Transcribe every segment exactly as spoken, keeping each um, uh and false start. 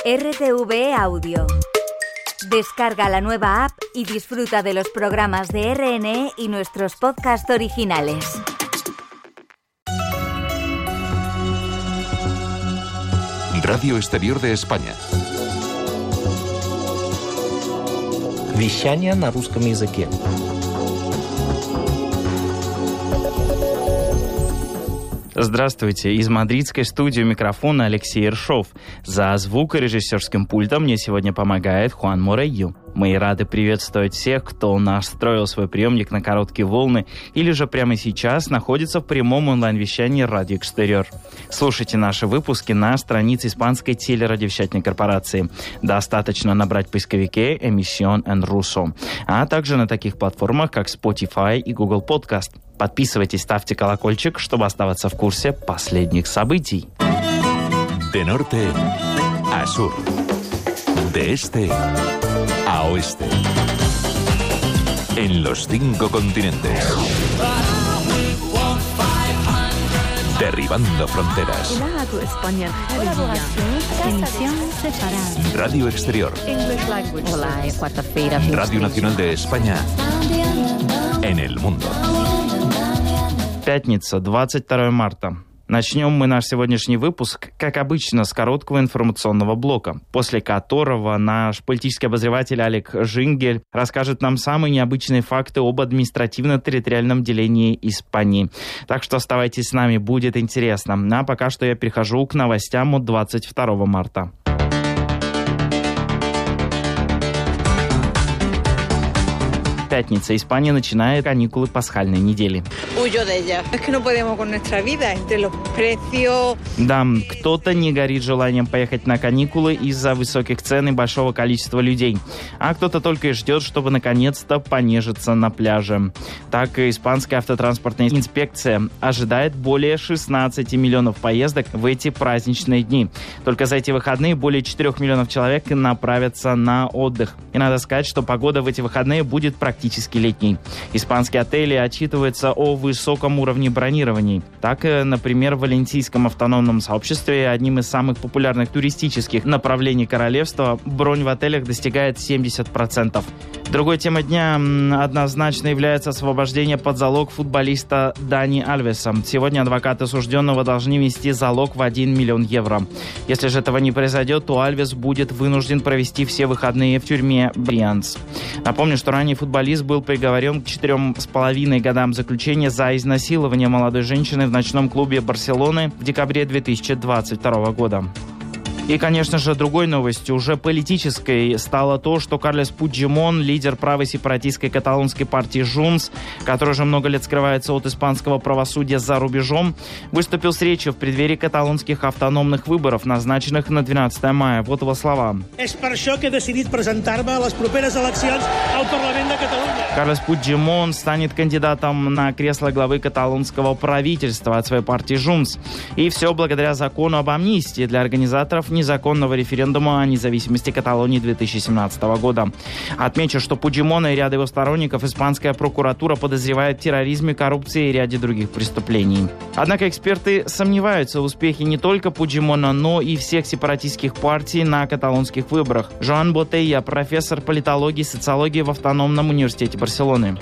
R T V E Audio. Descarga la nueva app y disfruta de los programas de R N E y nuestros podcasts originales. Radio Exterior de España. Вещание на русском языке. Здравствуйте. Из мадридской студии микрофона Алексей Ершов. За звукорежиссерским пультом мне сегодня помогает Хуан Морейю. Мы рады приветствовать всех, кто настроил свой приемник на короткие волны или же прямо сейчас находится в прямом онлайн-вещании Радио Экстериор. Слушайте наши выпуски на странице испанской телерадиовещательной корпорации. Достаточно набрать в поисковике «Emisión en Ruso», а также на таких платформах, как Spotify и Google Podcast. Подписывайтесь, ставьте колокольчик, чтобы оставаться в курсе последних событий. De norte a sur. De este a oeste. En los cinco continentes. Derribando fronteras. Radio Exterior. Radio Nacional de España en el mundo. Пятница, двадцать второе марта. Начнем мы наш сегодняшний выпуск, как обычно, с короткого информационного блока, после которого наш политический обозреватель Олег Жингель расскажет нам самые необычные факты об административно-территориальном делении Испании. Так что оставайтесь с нами, будет интересно. А пока что я перехожу к новостям от двадцать второго марта. Пятница. Испания начинает каникулы пасхальной недели. Да, кто-то не горит желанием поехать на каникулы из-за высоких цен и большого количества людей. А кто-то только и ждет, чтобы наконец-то понежиться на пляже. Так, испанская автотранспортная инспекция ожидает более шестнадцать миллионов поездок в эти праздничные дни. Только за эти выходные более четырех миллионов человек направятся на отдых. И надо сказать, что погода в эти выходные будет практически практически летний. Испанские отели отчитываются о высоком уровне бронирований. Так, например, в Валенсийском автономном сообществе, одним из самых популярных туристических направлений королевства, бронь в отелях достигает семьдесят процентов. Другой темой дня однозначно является освобождение под залог футболиста Дани Альвеса. Сегодня адвокаты осужденного должны внести залог в один миллион евро. Если же этого не произойдет, то Альвес будет вынужден провести все выходные в тюрьме Брианс. Напомню, что ранее футболист был приговорен к четырем с половиной годам заключения за изнасилование молодой женщины в ночном клубе Барселоны в декабре две тысячи двадцать второго года. И, конечно же, другой новостью, уже политической, стало то, что Карлес Пучдемон, лидер правой сепаратистской каталонской партии «Junts», который уже много лет скрывается от испанского правосудия за рубежом, выступил с речью в преддверии каталонских автономных выборов, назначенных на двенадцатое мая. Вот его слова. Карлес Пучдемон станет кандидатом на кресло главы каталонского правительства от своей партии «Junts». И все благодаря закону об амнистии для организаторов незаконного референдума о независимости Каталонии две тысячи семнадцатого года. Отмечу, что Пучдемона и ряда его сторонников испанская прокуратура подозревает в терроризме, коррупции и ряде других преступлений. Однако эксперты сомневаются в успехе не только Пучдемона, но и всех сепаратистских партий на каталонских выборах. Жоан Ботейя, профессор политологии и социологии в Автономном университете Барселоны.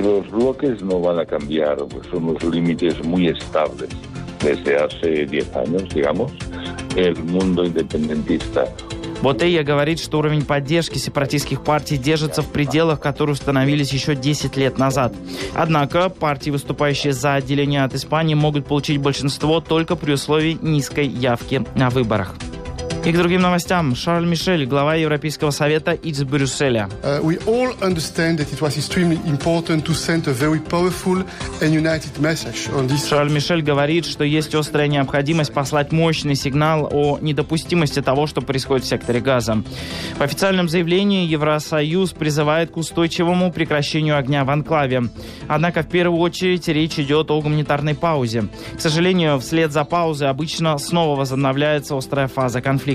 Desde hace diez años, digamos, el mundo independentista. Ботейя говорит, что уровень поддержки сепаратистских партий держится в пределах, которые установились еще десять лет назад. Однако партии, выступающие за отделение от Испании, могут получить большинство только при условии низкой явки на выборах. И к другим новостям. Шарль Мишель, глава Европейского совета из Брюсселя. Uh, we all understand that it was extremely important to send a very powerful and united message on this. Шарль Мишель говорит, что есть острая необходимость послать мощный сигнал о недопустимости того, что происходит в секторе Газа. В официальном заявлении Евросоюз призывает к устойчивому прекращению огня в анклаве. Однако в первую очередь речь идет о гуманитарной паузе. К сожалению, вслед за паузой обычно снова возобновляется острая фаза конфликта.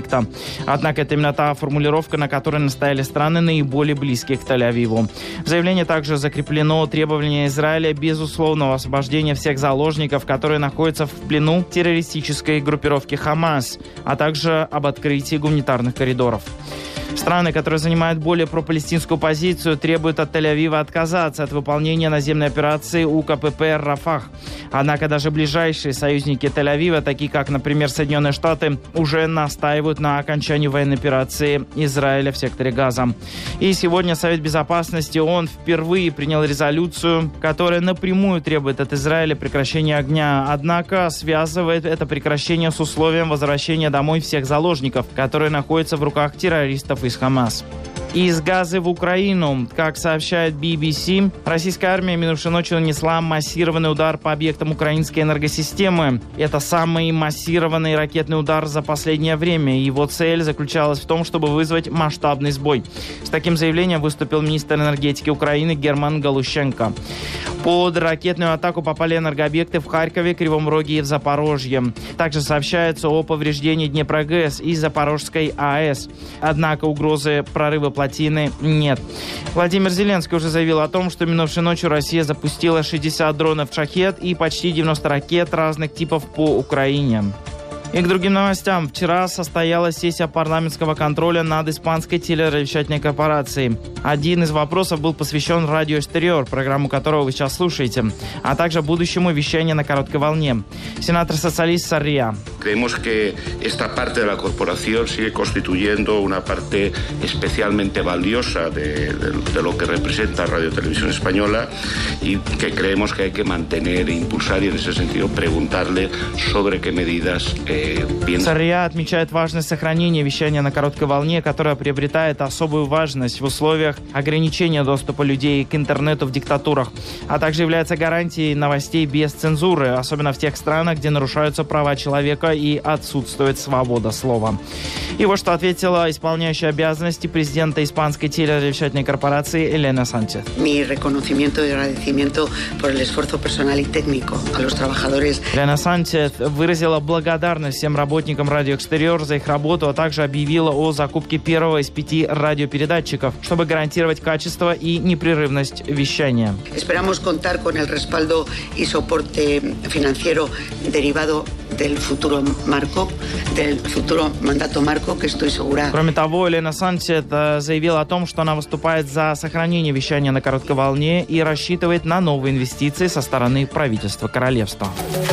конфликта. Однако это именно та формулировка, на которой настояли страны, наиболее близкие к Тель-Авиву. В заявлении также закреплено требование Израиля безусловного освобождения всех заложников, которые находятся в плену террористической группировки «Хамас», а также об открытии гуманитарных коридоров. Страны, которые занимают более пропалестинскую позицию, требуют от Тель-Авива отказаться от выполнения наземной операции у ка пэ пэ «Рафах». Однако даже ближайшие союзники Тель-Авива, такие как, например, Соединенные Штаты, уже настаивают на окончании военной операции Израиля в секторе Газа. И сегодня Совет Безопасности ООН впервые принял резолюцию, которая напрямую требует от Израиля прекращения огня, однако связывает это прекращение с условием возвращения домой всех заложников, которые находятся в руках террористов из Хамас. Из Газы в Украину. Как сообщает би би си, российская армия минувшей ночью нанесла массированный удар по объектам украинской энергосистемы. Это самый массированный ракетный удар за последнее время. Его цель заключалась в том, чтобы вызвать масштабный сбой. С таким заявлением выступил министр энергетики Украины Герман Галущенко. Под ракетную атаку попали энергообъекты в Харькове, Кривом Роге и в Запорожье. Также сообщается о повреждении Днепрогэс и Запорожской АЭС. Однако угрозы прорыва плотины нет. Владимир Зеленский уже заявил о том, что минувшей ночью Россия запустила шестьдесят дронов «Шахед» и почти девяносто ракет разных типов по Украине. И к другим новостям. Вчера состоялась сессия парламентского контроля над испанской телерадиовещательной корпорацией. Один из вопросов был посвящен «Радио Экстериор», программу которого вы сейчас слушаете, а также будущему вещанию на короткой волне. Сенатор-социалист Саррия. Creemos que esta parte de la corporación sigue constituyendo una parte especialmente valiosa de, de, de lo que representa Radio Televisión Española y que creemos que hay que mantener e impulsar y en ese sentido preguntarle sobre qué medidas eh, piensa. Саррия отмечает важность сохранения вещания на короткой волне, которое приобретает особую важность в условиях ограничения доступа людей к интернету в диктатурах, а также является гарантией новостей без цензуры, особенно в тех странах, где нарушаются права человека и отсутствует свобода слова. И вот что ответила исполняющая обязанности президента испанской телерадиовещательной корпорации Елена Санчес. Mi reconocimiento y agradecimiento por el esfuerzo personal y técnico a los trabajadores. Елена Санчес выразила благодарность всем работникам «Радио Экстериор» за их работу, а также объявила о закупке первого из пяти радиопередатчиков, чтобы гарантировать качество и непрерывность вещания. Esperamos contar con el respaldo y soporte financiero derivado del futuro marco, del futuro mandato marco, que estoy segura. Кроме того, Елена Санчес заявила о том, что она выступает за сохранение вещания на короткой волне и рассчитывает на новые инвестиции со стороны правительства королевства.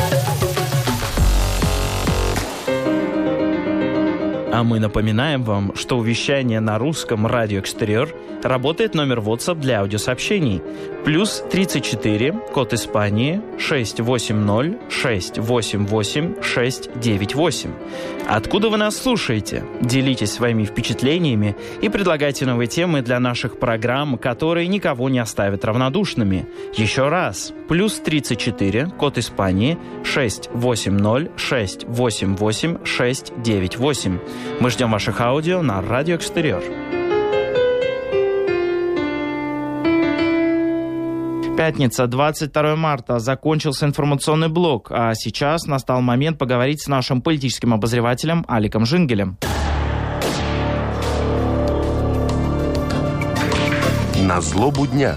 А мы напоминаем вам, что у вещания на русском «Радио Экстериор» работает номер WhatsApp для аудиосообщений. Плюс тридцать четыре, код Испании, шесть восемь ноль шесть восемь восемь шесть девять восемь. Откуда вы нас слушаете? Делитесь своими впечатлениями и предлагайте новые темы для наших программ, которые никого не оставят равнодушными. Еще раз. Плюс тридцать четыре, код Испании, шесть восемь ноль шесть восемь восемь шесть девять восемь. Мы ждем ваших аудио на «Радио Экстериор». Пятница, двадцать второе марта. Закончился информационный блок, а сейчас настал момент поговорить с нашим политическим обозревателем Аликом Жингелем. На злобу дня.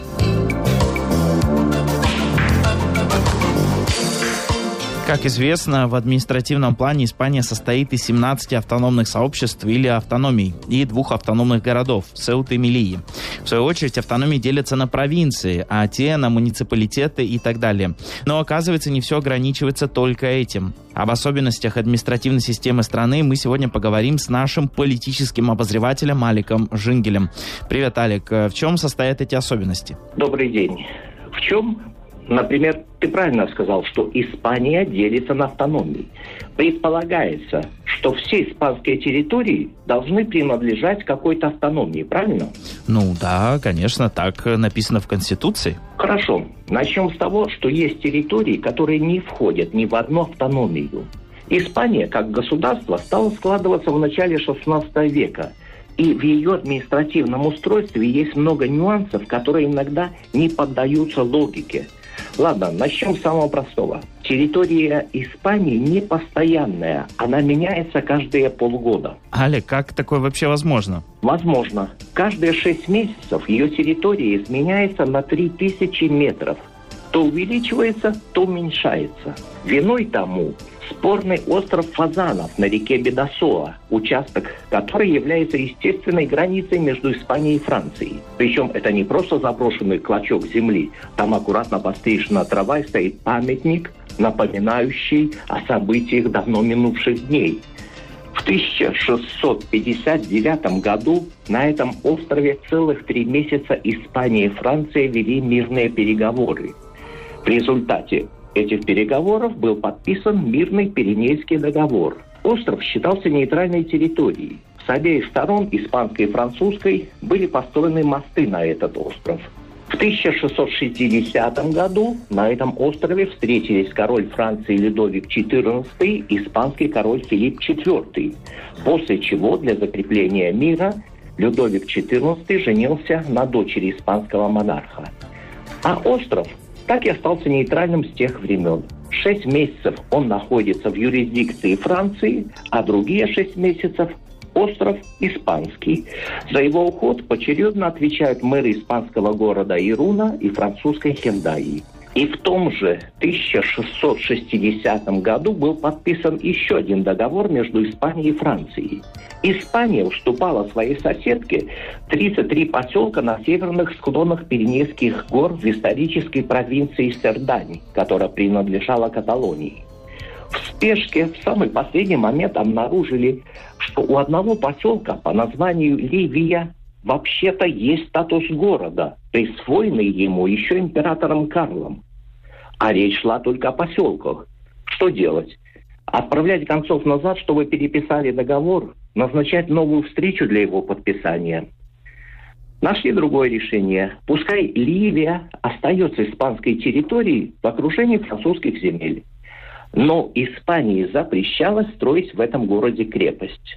Как известно, в административном плане Испания состоит из семнадцати автономных сообществ или автономий и двух автономных городов – Цеуты и Мелильи. В свою очередь, автономии делятся на провинции, а те – на муниципалитеты и так далее. Но, оказывается, не все ограничивается только этим. Об особенностях административной системы страны мы сегодня поговорим с нашим политическим обозревателем Аликом Жингелем. Привет, Алик. В чем состоят эти особенности? Добрый день. В чем? Например, ты правильно сказал, что Испания делится на автономии. Предполагается, что все испанские территории должны принадлежать какой-то автономии, правильно? Ну да, конечно, так написано в Конституции. Хорошо. Начнем с того, что есть территории, которые не входят ни в одну автономию. Испания, как государство, стала складываться в начале шестнадцатого века. И в ее административном устройстве есть много нюансов, которые иногда не поддаются логике. Ладно, начнем с самого простого. Территория Испании не постоянная, она меняется каждые полгода. Алек, как такое вообще возможно? Возможно. Каждые шесть месяцев ее территория изменяется на три тысячи метров. То увеличивается, то уменьшается. Виной тому спорный остров Фазанов на реке Бидасоа, участок, который является естественной границей между Испанией и Францией. Причем это не просто заброшенный клочок земли. Там аккуратно пострижена трава и стоит памятник, напоминающий о событиях давно минувших дней. В тысяча шестьсот пятьдесят девятом году на этом острове целых три месяца Испания и Франция вели мирные переговоры. В результате этих переговоров был подписан мирный Пиренейский договор. Остров считался нейтральной территорией. С обеих сторон, испанской и французской, были построены мосты на этот остров. В тысяча шестьсот шестидесятом году на этом острове встретились король Франции Людовик четырнадцатый и испанский король Филипп четвёртый, после чего для закрепления мира Людовик четырнадцатый женился на дочери испанского монарха. А остров так и остался нейтральным с тех времен. Шесть месяцев он находится в юрисдикции Франции, а другие шесть месяцев остров испанский. За его уход поочередно отвечают мэры испанского города Ируна и французской Хендаи. И в том же тысяча шестьсот шестидесятом году был подписан еще один договор между Испанией и Францией. Испания уступала своей соседке тридцать три поселка на северных склонах Пиренейских гор в исторической провинции Сердань, которая принадлежала Каталонии. В спешке в самый последний момент обнаружили, что у одного поселка по названию Ливия вообще-то есть статус города, присвоенный ему еще императором Карлом. А речь шла только о поселках. Что делать? Отправлять гонцов назад, чтобы переписали договор, назначать новую встречу для его подписания? Нашли другое решение. Пускай Ливия остается испанской территорией в окружении французских земель. Но Испании запрещалось строить в этом городе крепость.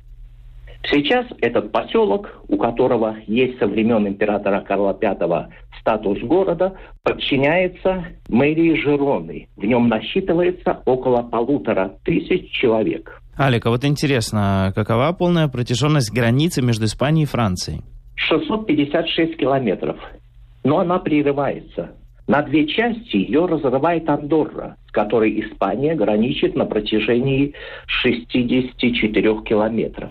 Сейчас этот поселок, у которого есть со времен императора Карла Пятого статус города, подчиняется мэрии Жироны. В нем насчитывается около полутора тысяч человек. Алик, а вот интересно, какова полная протяженность границы между Испанией и Францией? шестьсот пятьдесят шесть километров. Но она прерывается. На две части ее разрывает Андорра, с которой Испания граничит на протяжении шестидесяти четырёх километров.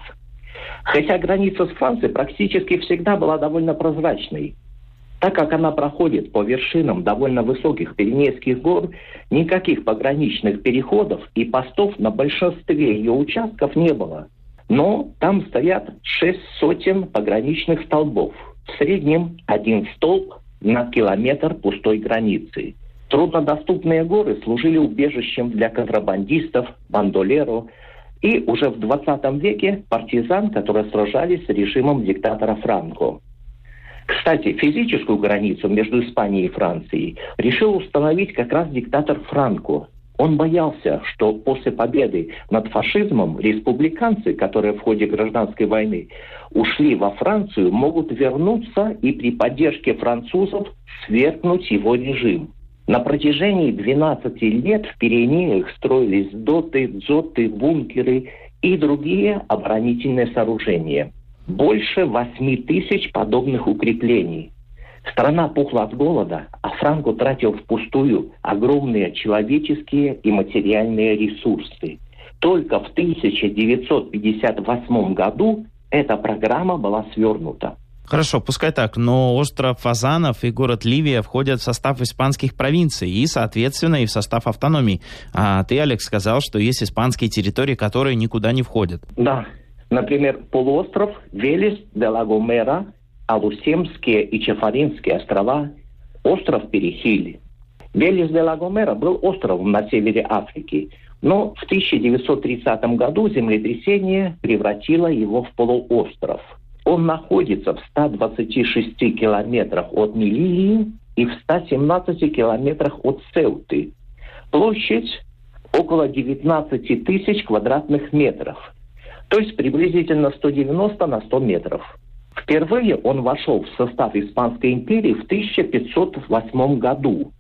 Хотя граница с Францией практически всегда была довольно прозрачной. Так как она проходит по вершинам довольно высоких Пиренейских гор, никаких пограничных переходов и постов на большинстве ее участков не было. Но там стоят шесть сотен пограничных столбов. В среднем один столб на километр пустой границы. Труднодоступные горы служили убежищем для контрабандистов, бандолеро и уже в двадцатом веке партизан, которые сражались с режимом диктатора Франко. Кстати, физическую границу между Испанией и Францией решил установить как раз диктатор Франко. Он боялся, что после победы над фашизмом республиканцы, которые в ходе гражданской войны ушли во Францию, могут вернуться и при поддержке французов свергнуть его режим. На протяжении двенадцати лет в Пиренеях строились доты, дзоты, бункеры и другие оборонительные сооружения. Больше восьми тысяч подобных укреплений. Страна пухла от голода, а Франко тратил впустую огромные человеческие и материальные ресурсы. Только в тысяча девятьсот пятьдесят восьмом году эта программа была свернута. Хорошо, пускай так, но остров Фазанов и город Ливия входят в состав испанских провинций и, соответственно, и в состав автономий. А ты, Алекс, сказал, что есть испанские территории, которые никуда не входят. Да, например, полуостров Велес де ла Гомера, Алусемские и Чафаринские острова, остров Перехиль. Велес де ла Гомера был островом на севере Африки, но в тысяча девятьсот тридцатом году землетрясение превратило его в полуостров. Он находится в ста двадцати шести километрах от Мелильи и в ста семнадцати километрах от Цеуты. Площадь около девятнадцати тысяч квадратных метров, то есть приблизительно сто девяносто на сто метров. Впервые он вошел в состав Испанской империи в тысяча пятьсот восьмом году.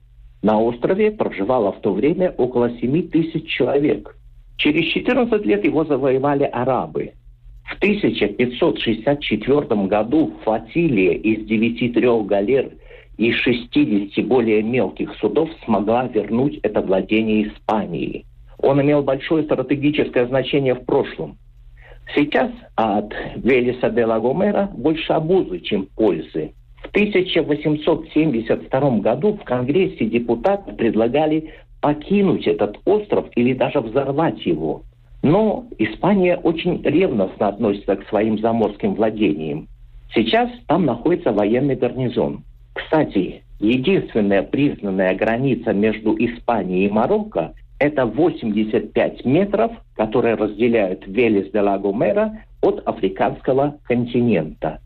На острове проживало в то время около семи тысяч человек. Через четырнадцать лет его завоевали арабы. В тысяча пятьсот шестьдесят четвёртом году флотилия из девяти трех галер и шестидесяти более мелких судов смогла вернуть это владение Испании. Он имел большое стратегическое значение в прошлом. Сейчас от Велеса де ла Гомера больше обузы, чем пользы. В тысяча восемьсот семьдесят втором году в Конгрессе депутаты предлагали покинуть этот остров или даже взорвать его. Но Испания очень ревностно относится к своим заморским владениям. Сейчас там находится военный гарнизон. Кстати, единственная признанная граница между Испанией и Марокко – это восемьдесят пять метров, которые разделяют Велес де ла Гомера от африканского континента.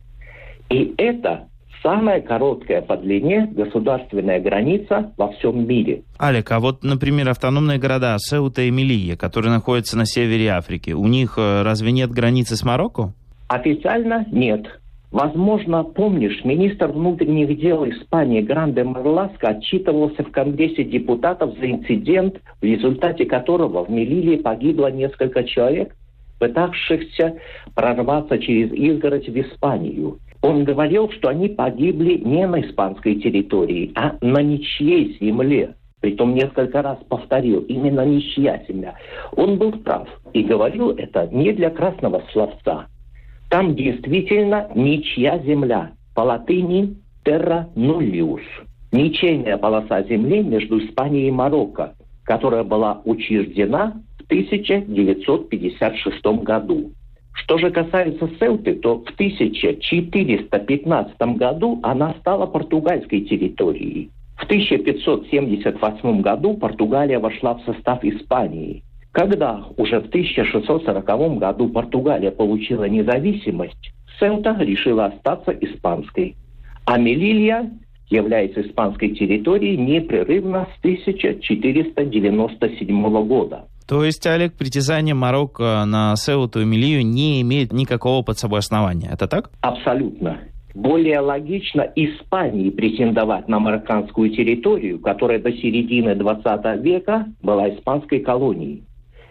И это самая короткая по длине государственная граница во всем мире. Алек, а вот, например, автономные города Сеута и Мелилья, которые находятся на севере Африки, у них разве нет границы с Марокко? Официально нет. Возможно, помнишь, министр внутренних дел Испании Гранде Марласко отчитывался в Конгрессе депутатов за инцидент, в результате которого в Мелилье погибло несколько человек, пытавшихся прорваться через изгородь в Испанию. Он говорил, что они погибли не на испанской территории, а на ничьей земле. Притом несколько раз повторил, именно ничья земля. Он был прав и говорил это не для красного словца. Там действительно ничья земля. По латыни «terra nullius». Ничейная полоса земли между Испанией и Марокко, которая была учреждена в тысяча девятьсот пятьдесят шестом году. Что же касается Сеуты, то в тысяча четыреста пятнадцатом году она стала португальской территорией. В тысяча пятьсот семьдесят восьмом году Португалия вошла в состав Испании. Когда уже в тысяча шестьсот сороковом году Португалия получила независимость, Сеута решила остаться испанской. А Мелилья является испанской территорией непрерывно с тысяча четыреста девяносто седьмого года. То есть, Олег, притязание Марокко на Сеуту и Мелилью не имеет никакого под собой основания. Это так? Абсолютно. Более логично Испании претендовать на марокканскую территорию, которая до середины двадцатого века была испанской колонией.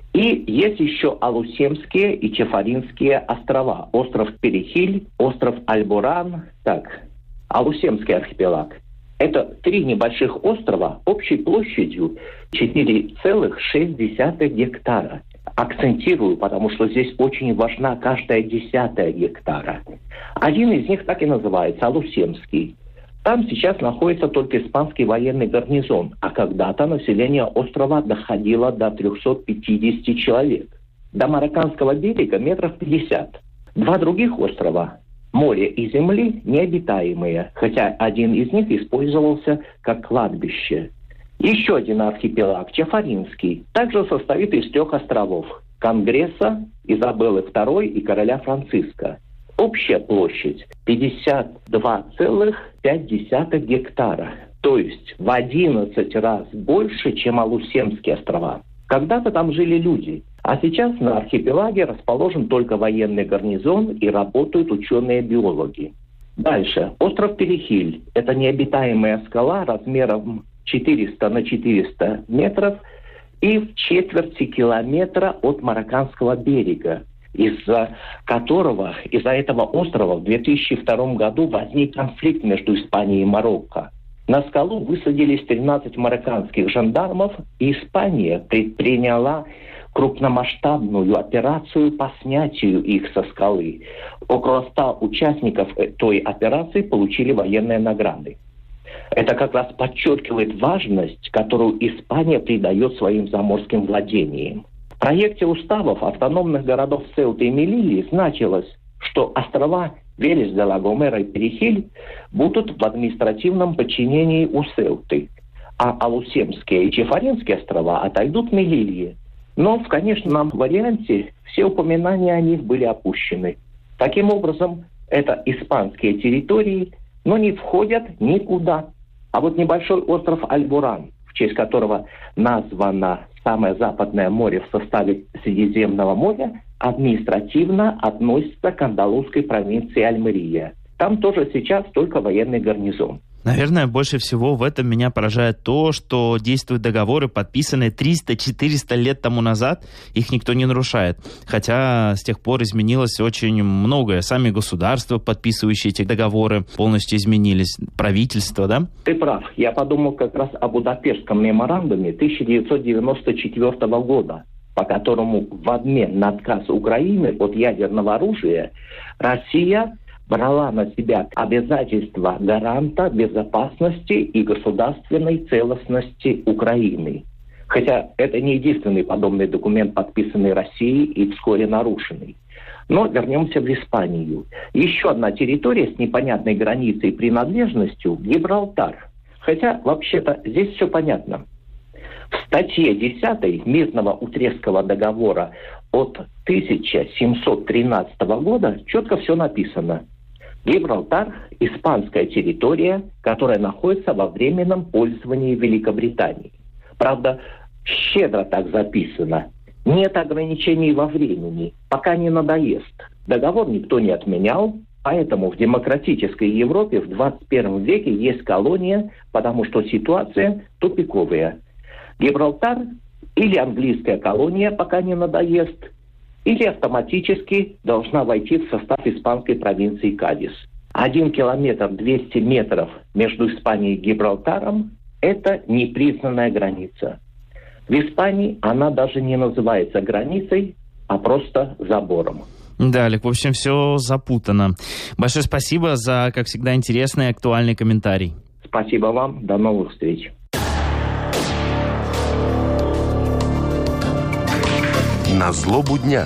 И есть еще Алусемские и Чефаринские острова. Остров Перехиль, остров Альборан. Так, Алусемский архипелаг. Это три небольших острова общей площадью четыре целых шесть десятых гектара. Акцентирую, потому что здесь очень важна каждая десятая гектара. Один из них так и называется Алусемский. Там сейчас находится только испанский военный гарнизон, а когда-то население острова доходило до трехсот пятидесяти человек. До марокканского берега метров пятьдесят. Два других острова, море и земли, необитаемые, хотя один из них использовался как кладбище. Еще один архипелаг, Чефаринский, также состоит из трех островов – Конгресса, Изабеллы второй и Короля Франциска. Общая площадь пятьдесят два целых пять десятых гектара, то есть в одиннадцать раз больше, чем Алусемские острова. Когда-то там жили люди, а сейчас на архипелаге расположен только военный гарнизон и работают ученые-биологи. Дальше. Остров Перехиль – это необитаемая скала размером четыреста на четыреста метров и в четверти километра от марокканского берега, из-за которого, из-за этого острова в две тысячи втором году возник конфликт между Испанией и Марокко. На скалу высадились тринадцать марокканских жандармов, и Испания предприняла крупномасштабную операцию по снятию их со скалы. Около ста участников той операции получили военные награды. Это как раз подчеркивает важность, которую Испания придает своим заморским владениям. В проекте уставов автономных городов Сеуты и Мелильи значилось, что острова Велес де ла Гомера и Перехиль будут в административном подчинении у Сеуты, а Алусемские и Чефаринские острова отойдут Мелилье. Но в конечном варианте все упоминания о них были опущены. Таким образом, это испанские территории, но не входят никуда. А вот небольшой остров Альборан, в честь которого названо самое западное море в составе Средиземного моря, административно относится к андалузской провинции Альмерия. Там тоже сейчас только военный гарнизон. Наверное, больше всего в этом меня поражает то, что действуют договоры, подписанные триста-четыреста лет тому назад, их никто не нарушает. Хотя с тех пор изменилось очень многое. Сами государства, подписывающие эти договоры, полностью изменились. Правительство, да? Ты прав. Я подумал как раз о Будапештском меморандуме тысяча девятьсот девяносто четвёртого года, по которому в обмен на отказ Украины от ядерного оружия Россия брала на себя обязательства гаранта безопасности и государственной целостности Украины. Хотя это не единственный подобный документ, подписанный Россией и вскоре нарушенный. Но вернемся в Испанию. Еще одна территория с непонятной границей и принадлежностью – Гибралтар. Хотя, вообще-то, здесь все понятно. В статье десятой Мирного Утрехтского договора от тысяча семьсот тринадцатого года четко все написано. Гибралтар – испанская территория, которая находится во временном пользовании Великобритании. Правда, щедро так записано. Нет ограничений во времени, пока не надоест. Договор никто не отменял, поэтому в демократической Европе в двадцать первом веке есть колония, потому что ситуация тупиковая. Гибралтар или английская колония, пока не надоест, или автоматически должна войти в состав испанской провинции Кадис. Один километр двести метров между Испанией и Гибралтаром – это непризнанная граница. В Испании она даже не называется границей, а просто забором. Да, Олег, в общем, все запутано. Большое спасибо за, как всегда, интересный и актуальный комментарий. Спасибо вам. До новых встреч. На злобу дня.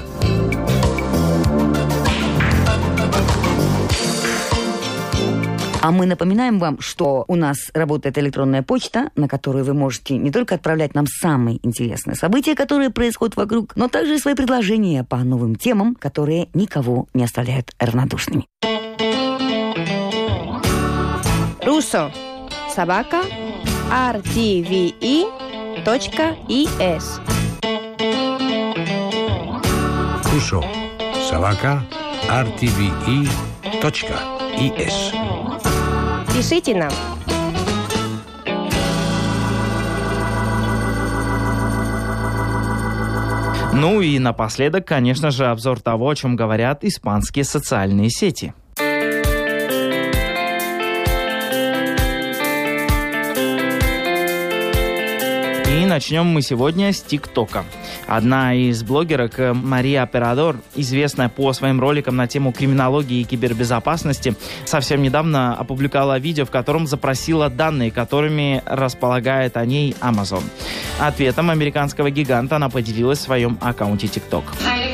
А мы напоминаем вам, что у нас работает электронная почта, на которую вы можете не только отправлять нам самые интересные события, которые происходят вокруг, но также и свои предложения по новым темам, которые никого не оставляют равнодушными. Ruso. Собака. эр ти ви и точка и эс. Ruso. Собака. эр ти ви и точка и эс. Пишите нам. Ну и напоследок, конечно же, обзор того, о чем говорят испанские социальные сети. И начнем мы сегодня с ТикТока. Одна из блогерок, Мария Операдор, известная по своим роликам на тему криминологии и кибербезопасности, совсем недавно опубликовала видео, в котором запросила данные, которыми располагает о ней Amazon. Ответом американского гиганта она поделилась в своем аккаунте TikTok.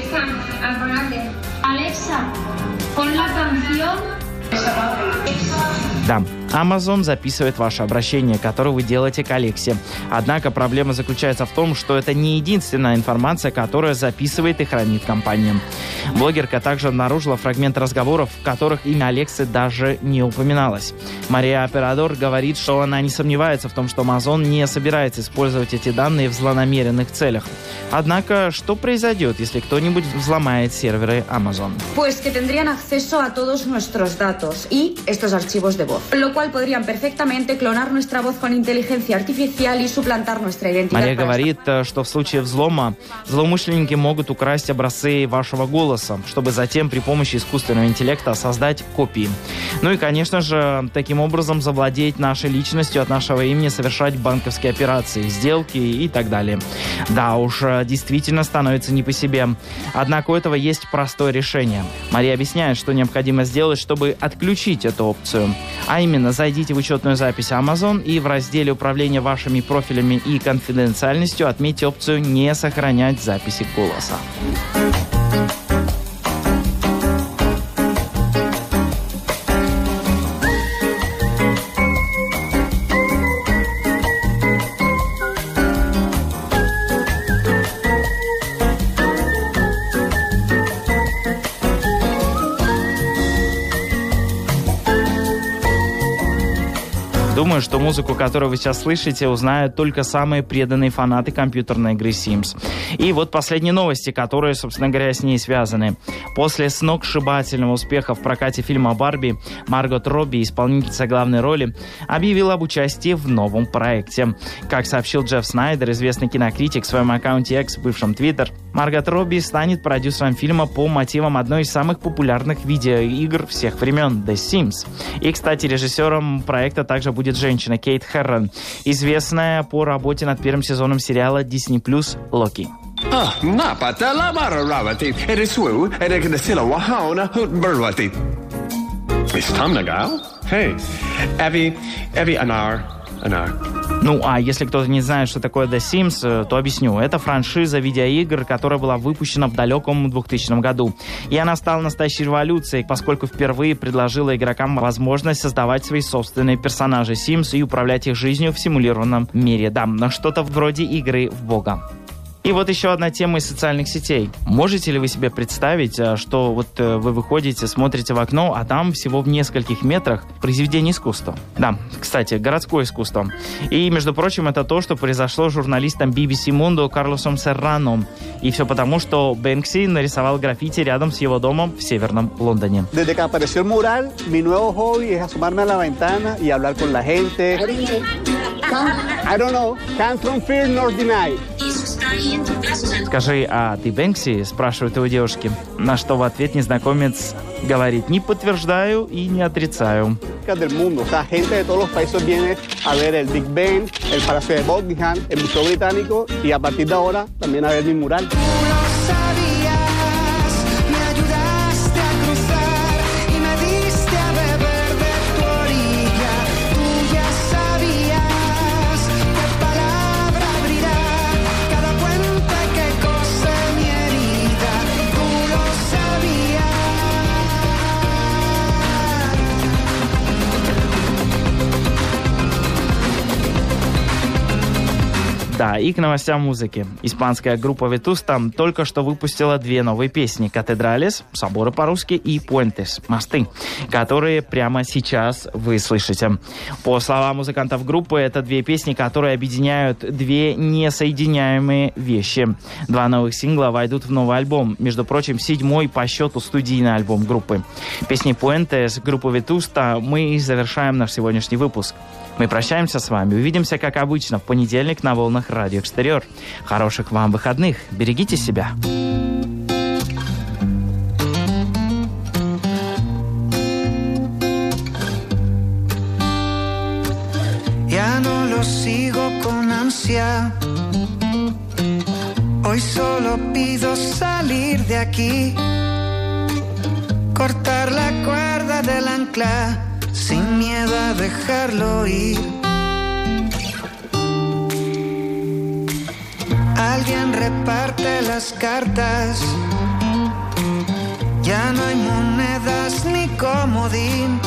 Да, Amazon записывает ваше обращение, которое вы делаете к Алексе. Однако проблема заключается в том, что это не единственная информация, которая записывает и хранит компания. Блогерка также обнаружила фрагмент разговоров, в которых имя Алексы даже не упоминалось. Мария Операдор говорит, что она не сомневается в том, что Amazon не собирается использовать эти данные в злонамеренных целях. Однако, что произойдет, если кто-нибудь взломает серверы Amazon? Pues que tendrían acceso a todos nuestros datos y estos archivos de voz, lo cual podrían perfectamente clonar nuestra voz con inteligencia artificial y suplantar nuestra identidad. Мария говорит, что в случае взлома злоумышленники могут украсть образцы вашего голоса, чтобы затем при помощи искусственного интеллекта создать копии. Ну и, конечно же, таким образом завладеть нашей личностью, от нашего имени совершать банковские операции, сделки и так далее. Да уж, действительно становится не по себе. Однако у этого есть простое решение. Мария объясняет, что необходимо сделать, чтобы отключить эту опцию. А именно, зайдите в учетную запись Amazon и в разделе управления вашими профилями и конфиденциальностью отметьте опцию «Не сохранять записи голоса». Думаю, что музыку, которую вы сейчас слышите, узнают только самые преданные фанаты компьютерной игры Sims. И вот последние новости, которые, собственно говоря, с ней связаны. После сногсшибательного успеха в прокате фильма «Барби», Маргот Робби, исполнительница главной роли, объявила об участии в новом проекте. Как сообщил Джефф Снайдер, известный кинокритик, в своем аккаунте X, бывшем Twitter, Маргот Робби станет продюсером фильма по мотивам одной из самых популярных видеоигр всех времен The Sims. И, кстати, режиссером проекта также будет женщина Кейт Херрон, известная по работе над первым сезоном сериала Disney плюс «Локи». Ah, napata la maravati. It is swoo, and I can silla wahona hoot burwati. It's time to go. Hey, Evie, Evie, an hour, an hour. Ну, а если кто-то не знает, что такое The Sims, то объясню. Это франшиза видеоигр, которая была выпущена в далеком двухтысячном году. И она стала настоящей революцией, поскольку впервые предложила игрокам возможность создавать свои собственные персонажи Sims и управлять их жизнью в симулированном мире. Да, что-то вроде игры в Бога. И вот еще одна тема из социальных сетей. Можете ли вы себе представить, что вот вы выходите, смотрите в окно, а там всего в нескольких метрах произведение искусства? Да, кстати, городское искусство. И, между прочим, это то, что произошло с журналистом би би си Mundo Карлосом Серрано. И все потому, что Бэнкси нарисовал граффити рядом с его домом в Северном Лондоне. Desde que apareció el mural, mi nuevo hobby es asomarme a la ventana y hablar con la gente. I don't know, can't from fear nor deny. Скажи, а ты Бэнкси? Спрашивают его девушки. На что в ответ незнакомец говорит: не подтверждаю и не отрицаю. Del mundo, o sea, gente de todos los países viene a ver el Big Ben, el Palacio de Buckingham, el Museo Británico y a partir de ahora también a ver mi mural. Да, и к новостям музыки. Испанская группа Vetusta только что выпустила две новые песни: «Катедралес», «Соборы» по-русски, и «Puentes», «Мосты», которые прямо сейчас вы слышите. По словам музыкантов группы, это две песни, которые объединяют две несоединяемые вещи. Два новых сингла войдут в новый альбом, между прочим, седьмой по счету студийный альбом группы. Песни «Puentes» группы Vetusta мы и завершаем наш сегодняшний выпуск. Мы прощаемся с вами. Увидимся, как обычно, в понедельник на волнах Радио Экстериор. Хороших вам выходных. Берегите себя. Ya no lo sigo con ansia. Hoy solo pido salir de aquí. Cortar la cuerda del ancla. Sin miedo a dejarlo ir. Alguien reparte las cartas. Ya no hay monedas ni comodín.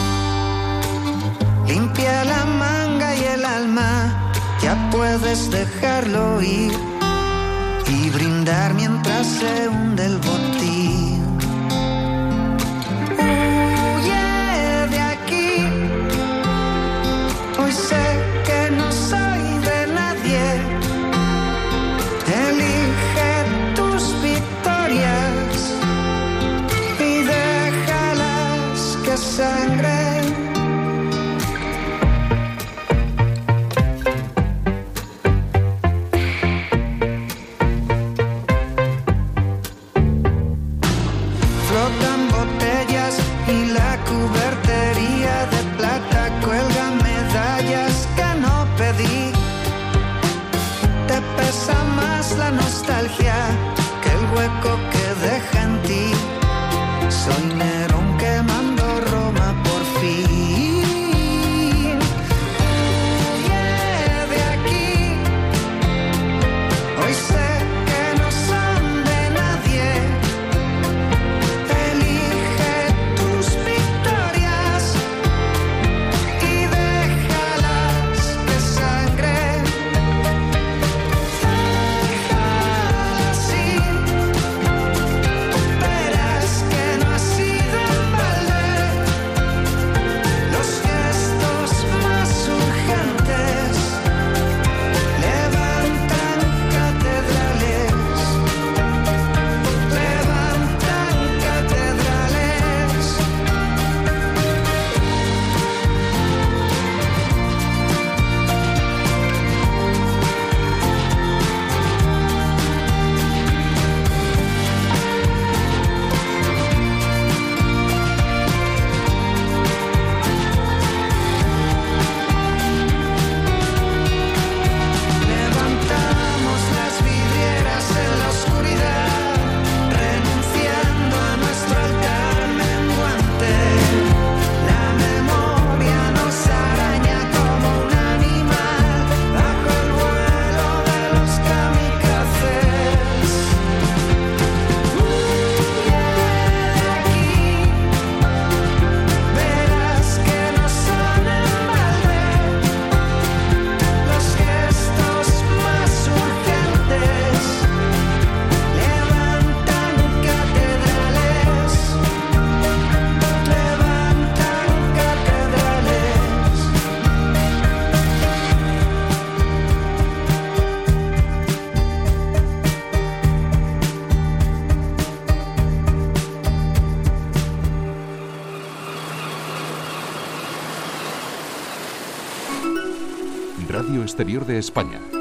Limpia la manga y el alma. Ya puedes dejarlo ir y brindar mientras se hunde el botín. Hoy sé que no soy de nadie. Elige tus victorias y déjalas que sangren. Radio Exterior de España.